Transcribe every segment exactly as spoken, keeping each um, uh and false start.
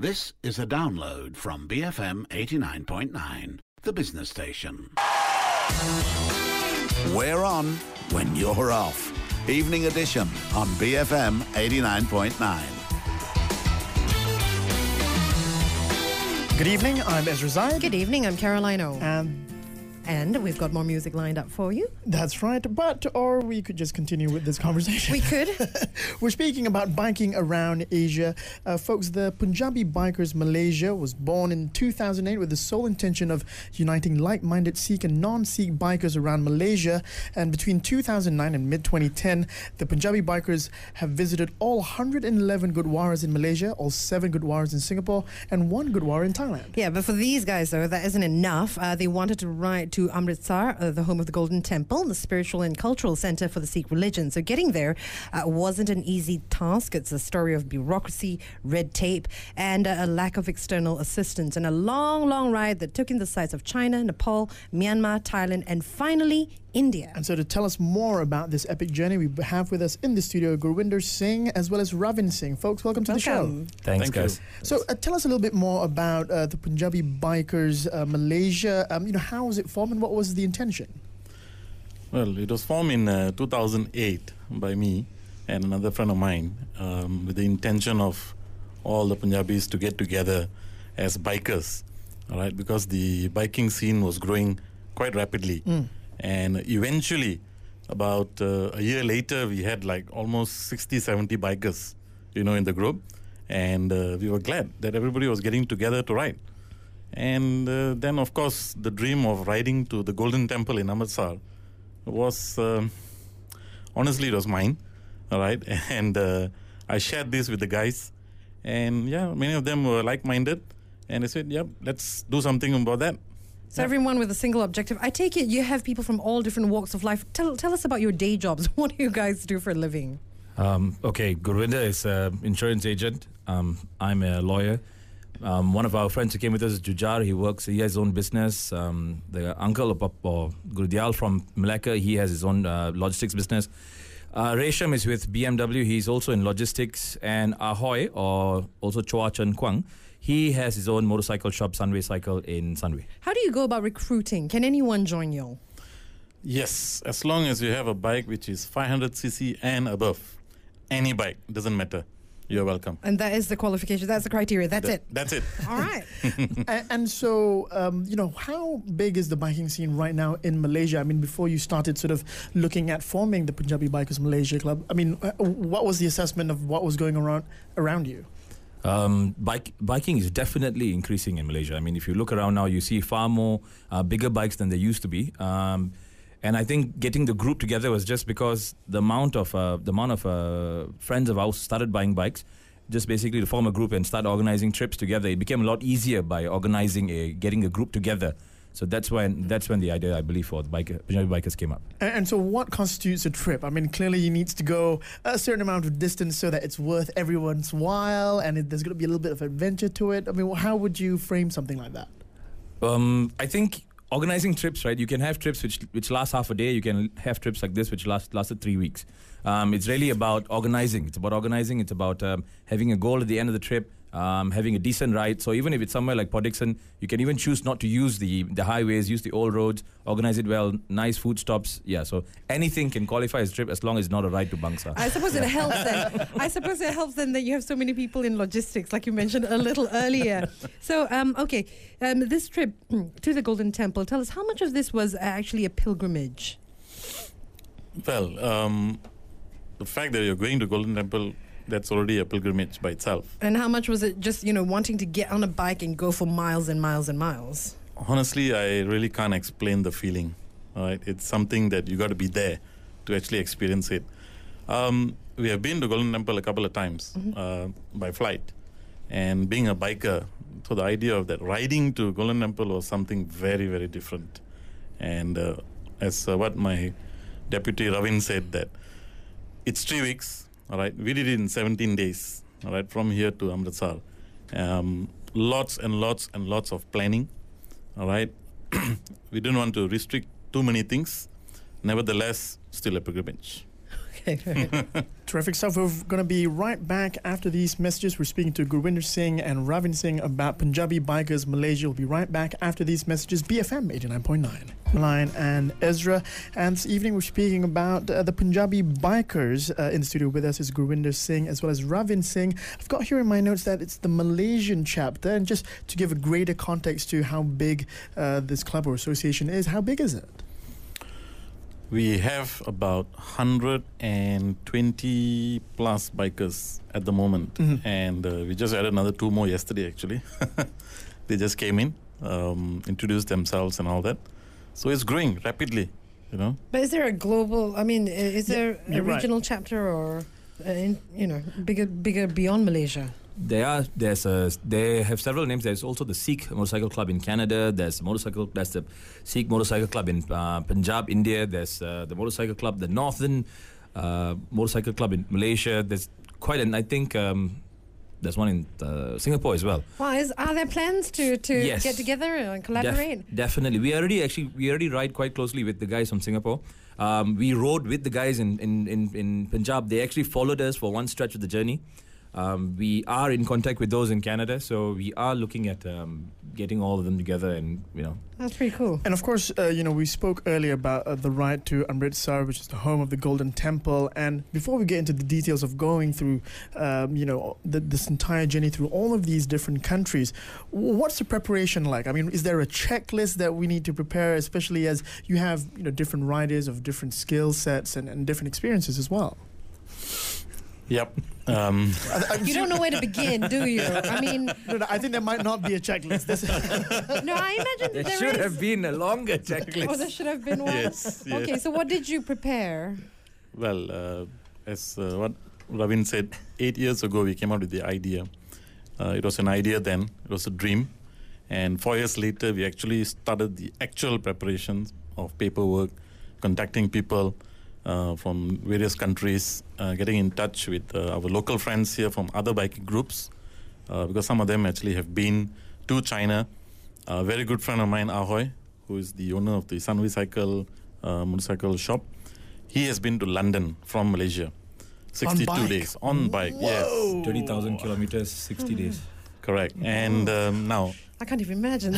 This is a download from B F M eighty-nine point nine, the business station. We're on when you're off. Evening Edition on B F M eighty-nine point nine. Good evening, I'm Ezra Zaid. Good evening, I'm Caroline O. And And we've got more music lined up for you. that's right, but, or we could just continue with this conversation. We could. We're speaking about biking around Asia. Uh, folks, the Punjabi Bikers Malaysia was born in two thousand eight with the sole intention of uniting like-minded Sikh and non-Sikh bikers around Malaysia. And between two thousand nine and mid twenty ten, the Punjabi Bikers have visited all one hundred eleven Gurdwaras in Malaysia, all seven Gurdwaras in Singapore, and one Gurdwara in Thailand. Yeah, but for these guys, though, that isn't enough. Uh, they wanted to ride to Amritsar, uh, the home of the Golden Temple, the spiritual and cultural center for the Sikh religion. So getting there uh, wasn't an easy task. It's a story of bureaucracy, red tape, and uh, a lack of external assistance. And a long, long ride that took in the sights of China, Nepal, Myanmar, Thailand, and finally India. And so to tell us more about this epic journey, we have with us in the studio Gurwinder Singh as well as Ravin Singh. Folks, welcome to Welcome. the show. Thanks, Thank guys. you. So uh, tell us a little bit more about uh, the Punjabi Bikers uh, Malaysia. Um, you know, how was it formed and what was the intention? Well, it was formed in uh, two thousand eight by me and another friend of mine um, with the intention of all the Punjabis to get together as bikers, all right, because the biking scene was growing quite rapidly. Mm. And eventually, about uh, a year later, we had like almost sixty, seventy bikers, you know, in the group. And uh, we were glad that everybody was getting together to ride. And uh, then, of course, the dream of riding to the Golden Temple in Amritsar was, uh, honestly, it was mine, all right? And uh, I shared this with the guys. And, yeah, many of them were like-minded. And I said, yep, let's do something about that. So everyone with a single objective. I take it you have people from all different walks of life. Tell, tell us about your day jobs. What do you guys do for a living? Um, okay, Gurwinder is an insurance agent. Um, I'm a lawyer. Um, one of our friends who came with us is Jujar. He works, he has his own business. Um, the uncle of uh, Gurudyal from Malacca, he has his own uh, logistics business. Uh, Resham is with B M W. He's also in logistics. And Ahoy, or also Chua Chen Kwang, he has his own motorcycle shop, Sunway Cycle, in Sunway. How do you go about recruiting? Can anyone join you? Yes, as long as you have a bike which is five hundred c c and above, any bike, doesn't matter. You're welcome. And that is the qualification. That's the criteria. That's Th- it. That's it. All right. and, and so, um, you know, how big is the biking scene right now in Malaysia? I mean, before you started sort of looking at forming the Punjabi Bikers Malaysia Club, I mean, uh, what was the assessment of what was going around around you? Um, bike, biking is definitely increasing in Malaysia. I mean, if you look around now, you see far more uh, bigger bikes than there used to be. Um, and I think getting the group together was just because the amount of uh, the amount of uh, friends of ours started buying bikes, just basically to form a group and start organizing trips together. It became a lot easier by organizing a getting a group together. So that's when that's when the idea, I believe, for the biker, Punjabi Bikers came up. And, and so what constitutes a trip? I mean, clearly you need to go a certain amount of distance so that it's worth everyone's while and it, there's going to be a little bit of adventure to it. I mean, how would you frame something like that? Um, I think organizing trips, right? You can have trips which which last half a day. You can have trips like this which last lasted three weeks. Um, it's really about organizing. It's about organizing. It's about um, having a goal at the end of the trip. Um, having a decent ride. So even if it's somewhere like Port Dickson, you can even choose not to use the the highways, use the old roads, organize it well, nice food stops. Yeah, so anything can qualify as a trip as long as it's not a ride to Bangsar. I suppose it helps then. I suppose it helps then that you have so many people in logistics, like you mentioned a little earlier. So, um, okay, um, this trip to the Golden Temple, tell us how much of this was actually a pilgrimage? Well, um, the fact that you're going to Golden Temple, that's already a pilgrimage by itself. And how much was it just, you know, wanting to get on a bike and go for miles and miles and miles? Honestly, I really can't explain the feeling. All right, it's something that you got to be there to actually experience it. Um, we have been to Golden Temple a couple of times mm-hmm. uh, by flight, and being a biker, so the idea of that riding to Golden Temple was something very, very different. And uh, as uh, what my deputy Ravin said, that it's three weeks. All right, we did it in seventeen days, all right, from here to Amritsar. Um, lots and lots and lots of planning, all right. We didn't want to restrict too many things. Nevertheless, still a pilgrimage. Okay. Right. Terrific stuff. We're going to be right back after these messages. We're speaking to Gurwinder Singh and Ravin Singh about Punjabi Bikers Malaysia. We'll be right back after these messages. B F M eighty-nine point nine. Lion and Ezra. And this evening we're speaking about uh, the Punjabi Bikers. Uh, in the studio with us is Gurwinder Singh as well as Ravin Singh. I've got here in my notes that it's the Malaysian chapter. And just to give a greater context to how big uh, this club or association is, how big is it? We have about one hundred twenty plus bikers at the moment. Mm-hmm. And uh, we just added another two more yesterday, actually. They just came in, um, introduced themselves and all that. So it's growing rapidly, you know. But is there a global, I mean, i- is there a you're right. regional chapter or, uh, in, you know, bigger bigger beyond Malaysia? There are there's a they have several names. There's also the Sikh Motorcycle Club in Canada. There's a motorcycle. There's the Sikh Motorcycle Club in uh, Punjab, India. There's uh, the Motorcycle Club, the Northern uh, Motorcycle Club in Malaysia. There's quite an. I think um, there's one in uh, Singapore as well. Well, is, are there plans to, to Yes. get together and Def- collaborate? definitely, we already actually we already ride quite closely with the guys from Singapore. Um, we rode with the guys in, in, in, in Punjab. They actually followed us for one stretch of the journey. Um, we are in contact with those in Canada, so we are looking at um, getting all of them together, and you know. That's pretty cool. And of course, uh, you know, we spoke earlier about uh, the ride to Amritsar, which is the home of the Golden Temple. And before we get into the details of going through, um, you know, the, this entire journey through all of these different countries, w- what's the preparation like? I mean, is there a checklist that we need to prepare, especially as you have, you know, different riders of different skill sets and, and different experiences as well? Yep. Um, You don't know where to begin, do you? I mean, No, no, I think there might not be a checklist. This- no, I imagine There there should is. have been a longer checklist. Oh, there should have been one. yes, yes. Okay, so what did you prepare? Well, uh, as uh, what Ravin said, eight years ago we came up with the idea. Uh, it was an idea then, it was a dream. And four years later, we actually started the actual preparations of paperwork, contacting people uh, from various countries, uh, getting in touch with uh, our local friends here from other biking groups, uh, because some of them actually have been to China. A very good friend of mine, Ahoy, who is the owner of the Sunway Cycle uh, motorcycle shop, he has been to London from Malaysia. sixty-two bike? days on bike, yes. twenty thousand kilometers, sixty days. Correct. And um, now, I can't even imagine.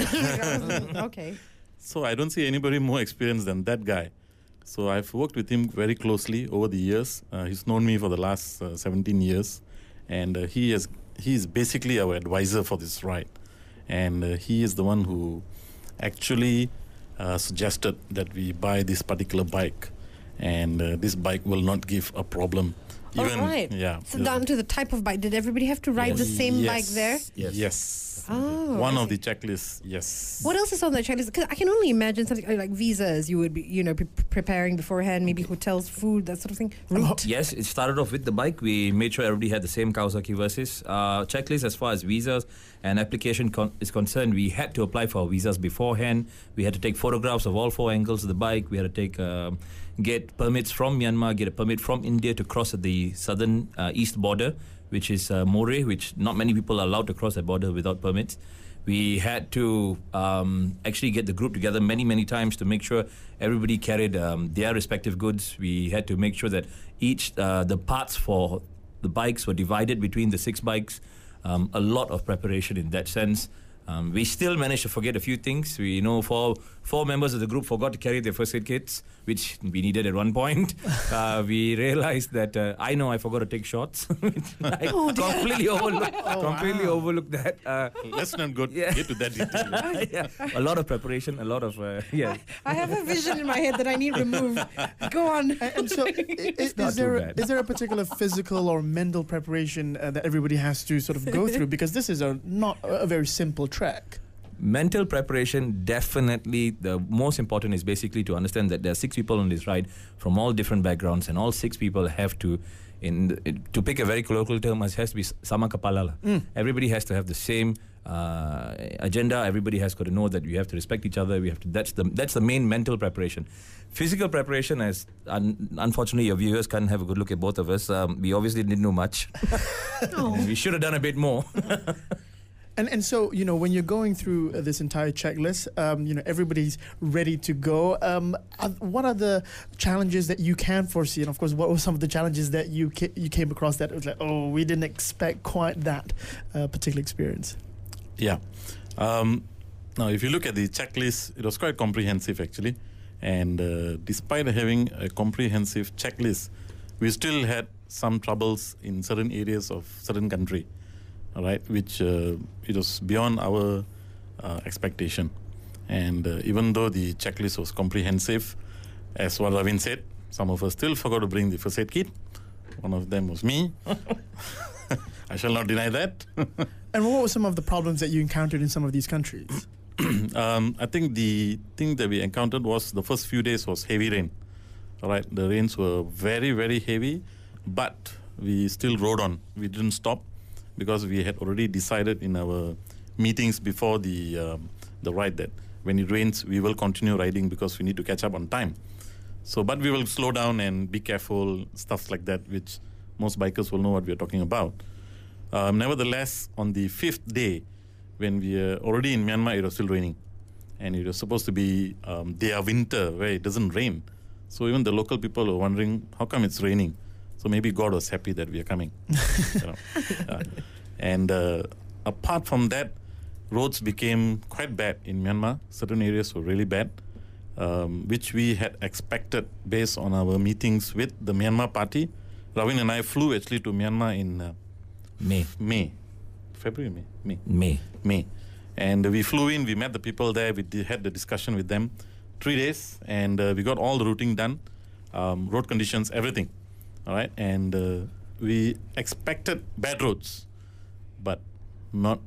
Okay. so I don't see anybody more experienced than that guy. So I've worked with him very closely over the years. Uh, he's known me for the last uh, seventeen years, and uh, he is he is basically our advisor for this ride. And uh, he is the one who actually uh, suggested that we buy this particular bike, and uh, this bike will not give a problem. All right. Yeah. So down to the type of bike, did everybody have to ride the same Yes. bike there? Yes. Yes. Oh, One I of see. the checklists. Yes. What else is on that checklist? Because I can only imagine something like visas. You would be, you know, pre- preparing beforehand, maybe hotels, food, that sort of thing. Route. Yes, it started off with the bike. We made sure everybody had the same Kawasaki Versys. Uh, checklist as far as visas and application con- is concerned, we had to apply for visas beforehand. We had to take photographs of all four angles of the bike. We had to take um, get permits from Myanmar, get a permit from India to cross at the southern uh, east border, which is uh, Moreh, which not many people are allowed to cross that border without permits. We had to um, actually get the group together many, many times to make sure everybody carried um, their respective goods. We had to make sure that each, uh, the parts for the bikes were divided between the six bikes. Um, a lot of preparation in that sense. Um, we still managed to forget a few things. We you know four four members of the group forgot to carry their first aid kits, which we needed at one point. Uh, we realized that uh, I know I forgot to take shots. I Oh, dear. completely overlooked completely overlooked that. Uh, Let's not go Yeah. get to that detail. yeah, a lot of preparation, a lot of uh, yeah. I have a vision in my head that I need removed. Go on. And, and so, i- i- is, not too there bad. is there a particular physical or mental preparation uh, that everybody has to sort of go through? Because this is a not a a very simple trek. Mental preparation, definitely the most important is basically to understand that there are six people on this ride from all different backgrounds, and all six people have to, in to pick a very colloquial term, it has to be sama kepala lah. Everybody has to have the same uh, agenda. Everybody has got to know that we have to respect each other. We have to. That's the that's the main mental preparation. Physical preparation, as un, unfortunately your viewers can't have a good look at both of us. Um, we obviously didn't know much. Oh. We should have done a bit more. And and so, you know, when you're going through uh, this entire checklist, um, you know, everybody's ready to go. Um, are, what are the challenges that you can foresee? And of course, what were some of the challenges that you ca- you came across that was like, oh, we didn't expect quite that uh, particular experience? Yeah. Um, now, if you look at the checklist, it was quite comprehensive actually. And uh, despite having a comprehensive checklist, we still had some troubles in certain areas of certain country. All right, which uh, it was beyond our uh, expectation. And uh, even though the checklist was comprehensive, as what Ravin said, some of us still forgot to bring the first aid kit. One of them was me. I shall not deny that. And what were some of the problems that you encountered in some of these countries? um, I think the thing that we encountered was the first few days was heavy rain. All right, the rains were very, very heavy, but we still rode on. We didn't stop, because we had already decided in our meetings before the um, the ride that when it rains, we will continue riding because we need to catch up on time. So, but we will slow down and be careful, stuff like that, which most bikers will know what we are talking about. Um, nevertheless, on the fifth day, when we were already in Myanmar, it was still raining. And it was supposed to be um, their winter where it doesn't rain. So even the local people were wondering, how come it's raining? So maybe God was happy that we are coming. you know. uh, and uh, apart from that, roads became quite bad in Myanmar. Certain areas were really bad, um, which we had expected based on our meetings with the Myanmar party. Ravin and I flew actually to Myanmar in uh, May. May. February, May? May. May. May. And uh, we flew in, we met the people there, we did, had the discussion with them. Three days, and uh, we got all the routing done, um, road conditions, everything. All right, and uh, we expected bad roads, but not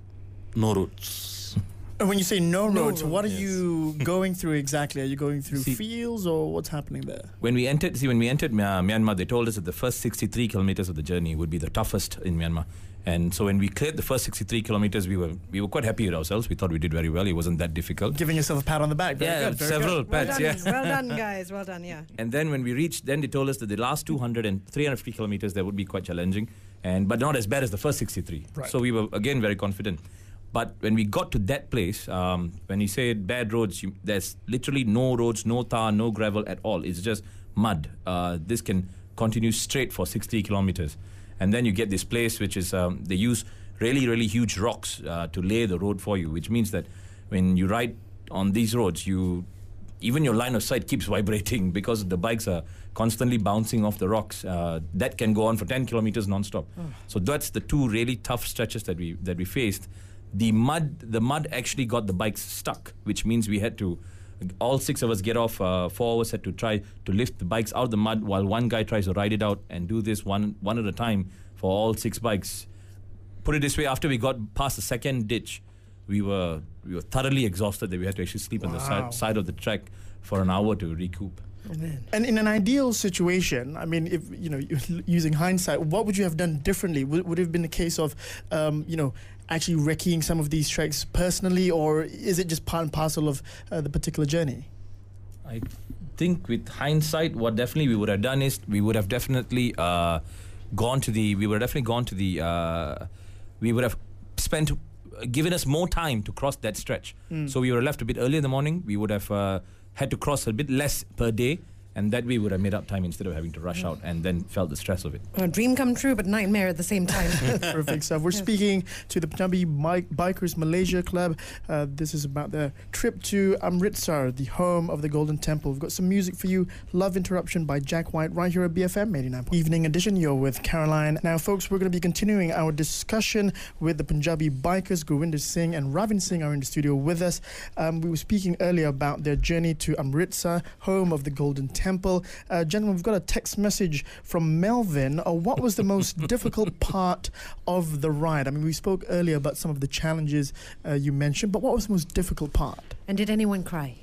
no roads. And when you say no, No roads, what are roads. you going through exactly? Are you going through See- fields or what's happening there? When we entered, see, when we entered Mya- Myanmar, they told us that the first sixty-three kilometers of the journey would be the toughest in Myanmar. And so when we cleared the first sixty-three kilometers, we were we were quite happy with ourselves. We thought we did very well. It wasn't that difficult. Giving yourself a pat on the back. Very yeah, good, very several good. Well pats. done, Yeah. well done, guys. Well done, yeah. And then when we reached, then they told us that the last two hundred and three hundred fifty kilometers, that would be quite challenging, and but not as bad as the first sixty-three. Right. So we were again very confident. But when we got to that place, um, when you say bad roads, you, there's literally no roads, no tar, no gravel at all. It's just mud. Uh, this can continue straight for sixty kilometers. And then you get this place which is, um, they use really, really huge rocks uh, to lay the road for you, which means that when you ride on these roads, you even your line of sight keeps vibrating because the bikes are constantly bouncing off the rocks. Uh, that can go on for ten kilometers non-stop. Oh. So that's the two really tough stretches that we that we faced. The mud, the mud actually got the bikes stuck, which means we had to, all six of us get off. Uh, four of us had to try to lift the bikes out of the mud while one guy tries to ride it out and do this one one at a time for all six bikes. Put it this way: after we got past the second ditch, we were we were thoroughly exhausted that we had to actually sleep on the Wow. side, side of the track for an hour to recoup. Oh, man. And in an ideal situation, I mean, if you know, using hindsight, what would you have done differently? Would, would it have been a case of, um, you know, actually recceing some of these treks personally, or is it just part and parcel of uh, the particular journey? I think with hindsight, what definitely we would have done is we would have definitely uh, gone to the. We would have definitely gone to the. Uh, we would have spent, given us more time to cross that stretch. So we would have left a bit early in the morning. We would have uh, had to cross a bit less per day, and that way we would have made up time instead of having to rush out and then felt the stress of it. A dream come true, but nightmare at the same time. Perfect stuff. We're speaking to the Punjabi Bi- Bikers Malaysia Club. Uh, this is about their trip to Amritsar, the home of the Golden Temple. We've got some music for you. Love Interruption by Jack White right here at B F M eighty-nine. Evening edition. You're with Caroline. Now, folks, we're going to be continuing our discussion with the Punjabi Bikers. Gurwinder Singh and Ravin Singh are in the studio with us. Um, we were speaking earlier about their journey to Amritsar, home of the Golden Temple. Uh, gentlemen, we've got a text message from Melvin. Uh, what was the most difficult part of the ride? I mean, we spoke earlier about some of the challenges uh, you mentioned, but what was the most difficult part? And did anyone cry?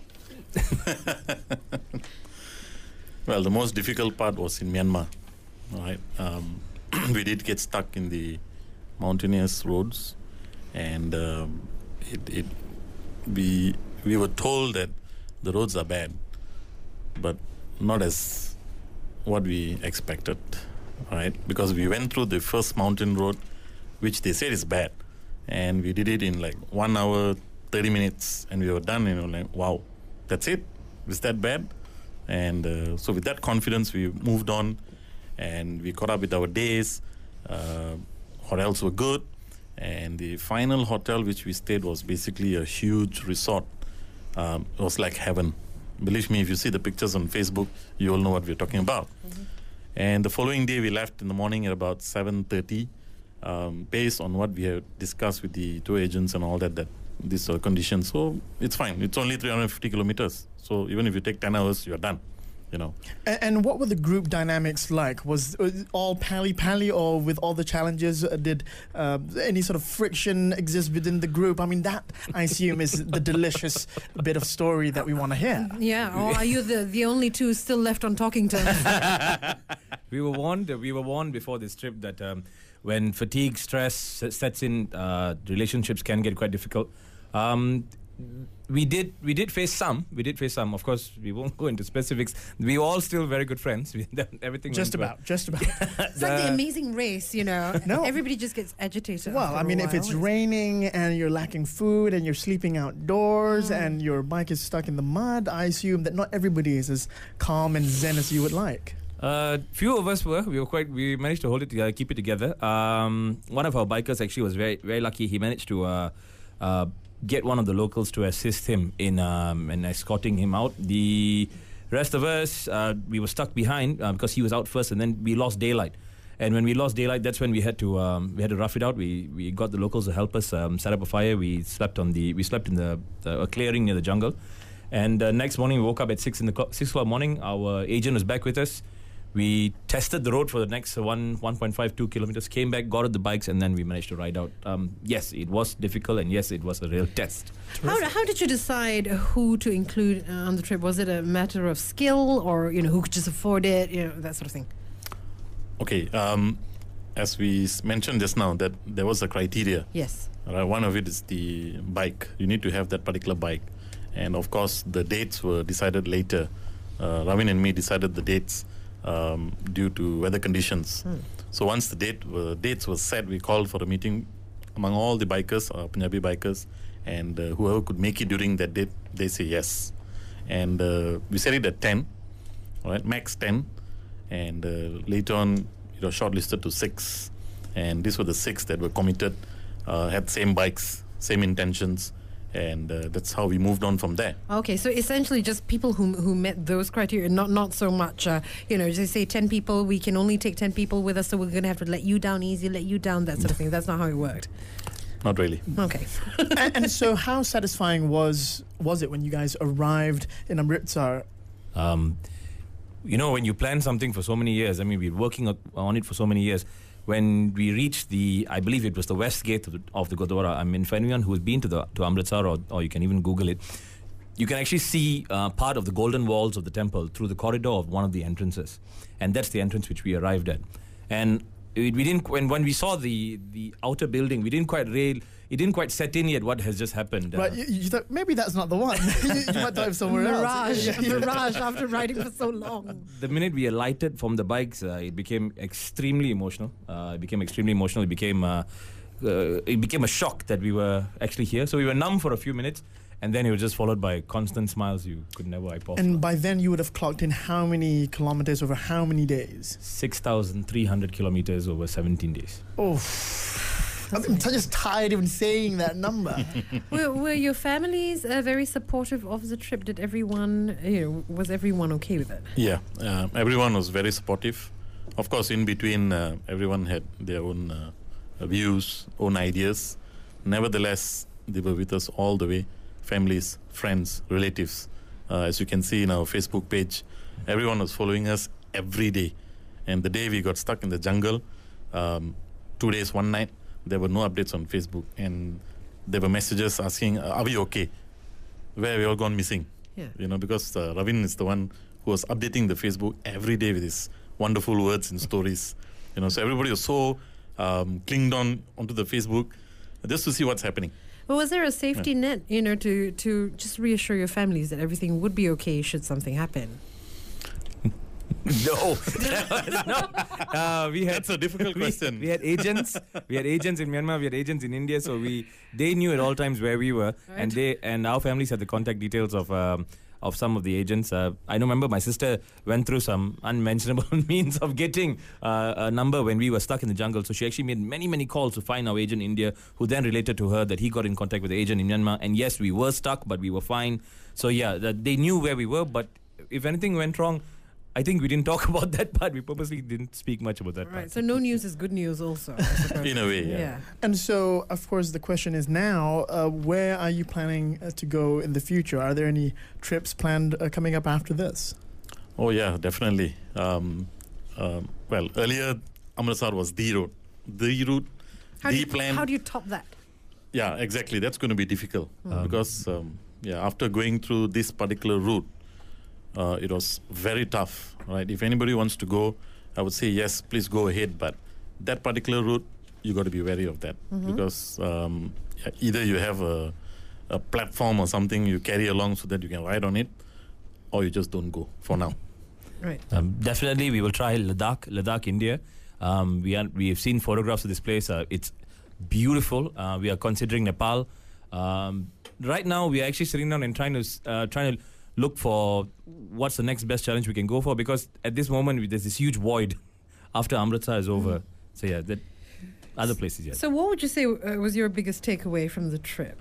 Well, the most difficult part was in Myanmar. All right, um, we did get stuck in the mountainous roads, and um, it, it we we were told that the roads are bad, but not as what we expected. All right, because we went through the first mountain road, which they said is bad, and we did it in like one hour, thirty minutes, and we were done. You know, like wow, that's it. Is that bad? And uh, so with that confidence, we moved on, and we caught up with our days. Uh, hotels were good, and the final hotel which we stayed was basically a huge resort. Um, it was like heaven. Believe me, if you see the pictures on Facebook, you will know what we're talking about. Mm-hmm. And the following day, we left in the morning at about seven thirty, um, based on what we had discussed with the tour agents and all that, that these are conditions. So it's fine. It's only three hundred fifty kilometers. So even if you take ten hours, you're done. You know. And, and what were the group dynamics like? Was it all pally-pally, or with all the challenges, uh, did uh, any sort of friction exist within the group? I mean, that, I assume, is the delicious bit of story that we want to hear. Yeah, or are you the, the only two still left on talking terms? we were warned. We were warned before this trip that um, when fatigue, stress sets in, uh, relationships can get quite difficult. Um, We did. We did face some. We did face some. Of course, we won't go into specifics. We were all still very good friends. We, everything. Just went about. well. Just about. It's like the Amazing Race, you know. No. Everybody just gets agitated. Well, I mean, if it's raining and you're lacking food and you're sleeping outdoors mm. and your bike is stuck in the mud, I assume that not everybody is as calm and zen as you would like. Uh, few of us were. We were quite. We managed to hold it together, keep it together. Um, one of our bikers actually was very, very lucky. He managed to. Uh, uh, get one of the locals to assist him in um, in escorting him out. The rest of us, uh, we were stuck behind uh, because he was out first, and then we lost daylight. And when we lost daylight, that's when we had to um, we had to rough it out. We we got the locals to help us um, set up a fire. We slept on the we slept in the, the a clearing near the jungle. And uh, next morning, we woke up at six in the clock, six o'clock morning. Our agent was back with us. We tested the road for the next one, one point five two kilometers, came back, got on the bikes, and then we managed to ride out. Um, yes, it was difficult, and yes, it was a real test. How, how did you decide who to include uh, on the trip? Was it a matter of skill, or you know, who could just afford it, you know, that sort of thing? Okay, um, as we s- mentioned just now, that there was a criteria. Yes. Right, one of it is the bike. You need to have that particular bike. And of course, the dates were decided later. Uh, Ravin and me decided the dates um, due to weather conditions. Hmm. So once the date uh, dates were set, we called for a meeting among all the bikers, uh, Punjabi bikers, and uh, whoever could make it during that date, they say yes. And uh, we set it at ten, all right, max ten. And uh, later on, it was shortlisted to six. And these were the six that were committed, uh, had same bikes, same intentions. And uh, that's how we moved on from there. Okay, so essentially just people who who met those criteria, not not so much, uh, you know, just say ten people, we can only take ten people with us, so we're going to have to let you down easy, let you down, that sort of thing. That's not how it worked. Not really. Okay. and, and so how satisfying was was it when you guys arrived in Amritsar? Um, you know, when you plan something for so many years, I mean, we're working on it for so many years. When we reached the, I believe it was the west gate of the, of the Gurdwara. I mean, for anyone who's been to the to Amritsar, or, or you can even Google it, you can actually see uh, part of the golden walls of the temple through the corridor of one of the entrances, and that's the entrance which we arrived at. And we, we didn't when when we saw the the outer building, we didn't quite rail. It didn't quite set in yet what has just happened. Right, Uh, you, you thought maybe that's not the one. you, you might dive somewhere Mirage, else. mirage after riding for so long. The minute we alighted from the bikes, uh, it became extremely emotional. Uh, it became extremely emotional. It became uh, uh, it became a shock that we were actually here. So we were numb for a few minutes, and then it was just followed by constant smiles you could never wipe off. And by then you would have clocked in how many kilometers over how many days? six thousand three hundred kilometers over seventeen days. Oh, I'm just tired even saying that number. were, were your families uh, very supportive of the trip? Did everyone, you know, was everyone okay with it? Yeah, uh, everyone was very supportive. Of course, in between, uh, everyone had their own uh, views, own ideas. Nevertheless, they were with us all the way. Families, friends, relatives. Uh, as you can see in our Facebook page, everyone was following us every day. And the day we got stuck in the jungle, um, two days, one night, there were no updates on Facebook. And there were messages asking, are we okay? Where have we all gone missing? Yeah. You know, because uh, Ravin is the one who was updating the Facebook every day with his wonderful words and stories. You know, so everybody was so um, clinged on onto the Facebook just to see what's happening. Well, was there a safety yeah. net, you know, to, to just reassure your families that everything would be okay should something happen? No, no. Uh, we had That's a difficult we, question. We had agents. We had agents in Myanmar. We had agents in India. So we they knew at all times where we were, Right. and they and our families had the contact details of. Um, of some of the agents. Uh, I remember my sister went through some unmentionable means of getting uh, a number when we were stuck in the jungle. So she actually made many, many calls to find our agent in India, who then related to her that he got in contact with the agent in Myanmar. And yes, we were stuck, but we were fine. So yeah, that they knew where we were, but if anything went wrong, I think we didn't talk about that part. We purposely didn't speak much about that Right. part. So no news is good news also, I suppose. In a way, yeah. Yeah. And so, of course, the question is now, uh, where are you planning uh, to go in the future? Are there any trips planned uh, coming up after this? Oh yeah, definitely. Um, um, well, earlier Amritsar was the route, the route, How, the do you, plan. how do you top that? Yeah, exactly. That's going to be difficult Um, because um, yeah, after going through this particular route, uh, it was very tough. Right? If anybody wants to go, I would say yes, please go ahead. But that particular route, you got to be wary of that because um, yeah, either you have a, a platform or something you carry along so that you can ride on it, or you just don't go for now. Right. Um, definitely, we will try Ladakh, Ladakh, India. Um, we are, we have seen photographs of this place. Uh, it's beautiful. Uh, we are considering Nepal. Um, right now, we are actually sitting down and trying to s- uh, trying to look for what's the next best challenge we can go for, because at this moment we- there's this huge void after Amritsar is over. So yeah, that other places. Yeah. So what would you say uh, was your biggest takeaway from the trip?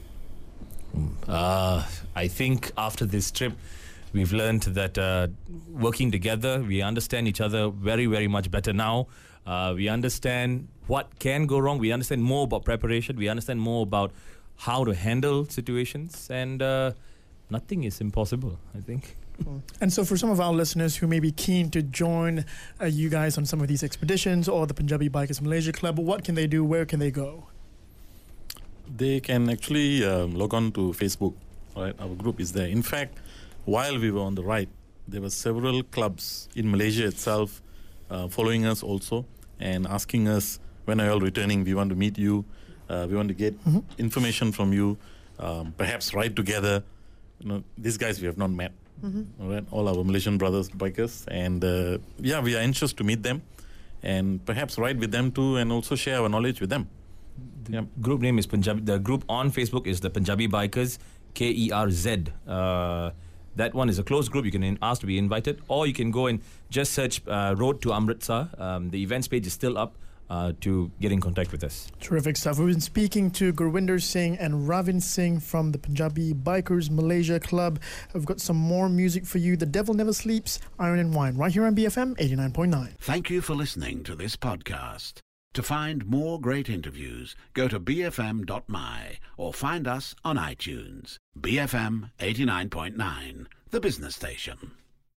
Uh, I think after this trip, we've learned that uh, working together, we understand each other very, very much better now. Uh, we understand what can go wrong. We understand more about preparation. We understand more about how to handle situations. And uh, nothing is impossible, I think. And so, for some of our listeners who may be keen to join uh, you guys on some of these expeditions or the Punjabi Bikers Malaysia Club, what can they do? Where can they go? They can actually um, log on to Facebook. Right, our group is there. In fact, while we were on the ride, there were several clubs in Malaysia itself uh, following us also and asking us, when are you all returning? We want to meet you. Uh, we want to get Mhm. information from you. Um, perhaps ride together. You know, these guys we have not met. All right, all our Malaysian brothers bikers, and uh, yeah, we are anxious to meet them and perhaps ride with them too, and also share our knowledge with them. The Yep. group name is Punjabi. The group on Facebook is the Punjabi Bikers, K E R Z. Uh, that one is a closed group. You can in- ask to be invited, or you can go and just search uh, Road to Amritsar. Um, the events page is still up uh, to get in contact with us. Terrific stuff. We've been speaking to Gurwinder Singh and Ravin Singh from the Punjabi Bikers Malaysia Club. We've got some more music for you. The Devil Never Sleeps, Iron and Wine, right here on B F M eighty-nine point nine. Thank you for listening to this podcast. To find more great interviews, go to b f m dot m y or find us on iTunes. B F M eighty-nine point nine, the business station.